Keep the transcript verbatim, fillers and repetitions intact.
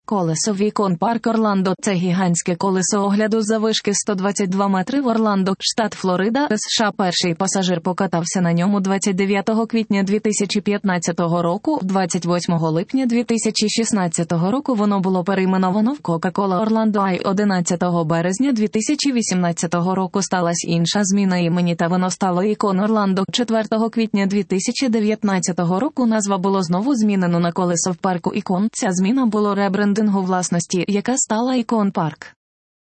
Колесо в Ікон Парк Орландо – це гігантське колесо огляду заввишки сто двадцять два метри в Орландо, штат Флорида, США. Перший пасажир покатався на ньому двадцять дев'ятого квітня дві тисячі п'ятнадцятого року. двадцять восьмого липня дві тисячі шістнадцятого року воно було перейменовано в Кока-Кола Орландо, а й одинадцятого березня дві тисячі вісімнадцятого року сталася інша зміна імені та воно стало Ікон Орландо. четвертого квітня дві тисячі дев'ятнадцятого року назва було знову змінено на колесо в парку Ікон. Ця зміна було ребрендингу власності, яка стала Ікон Парк.